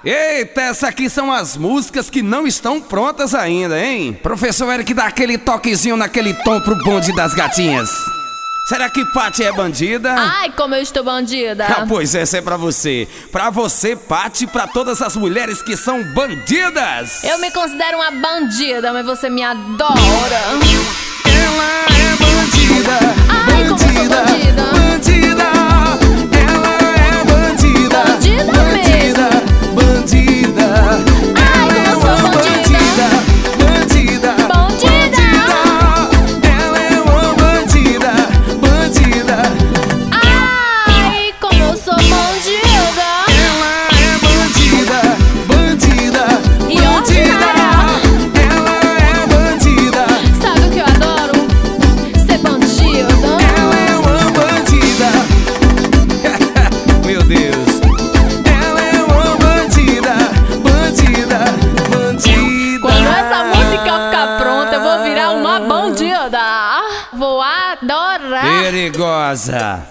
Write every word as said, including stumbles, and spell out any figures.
Eita, essas aqui são as músicas que não estão prontas ainda, hein? Professor Eric dá aquele toquezinho naquele tom pro bonde das gatinhas. Será que Paty é bandida? Ai, como eu estou bandida. Ah, pois essa é pra você. Pra você, Paty, pra todas as mulheres que são bandidas. Eu me considero uma bandida, mas você me adora. Ela é bandida. Ai, como eu sou bandida. Bandida. Ela é bandida. Bandida Bandida. mesmo. Bandida. Ai, como eu sou bandida. Bandida. Bandida. Ela é uma bandida. Bandida. Ai, como eu sou bandida. Ela é bandida. Bandida. E Bandida. Ela é bandida. Sabe o que eu adoro? Ser bandida. Ela é uma bandida. Meu Deus. Ela é uma bandida. Bandida. Bandida. Quando essa música ficar pronta, eu vou virar uma bandida. Vou adorar. Perigosa.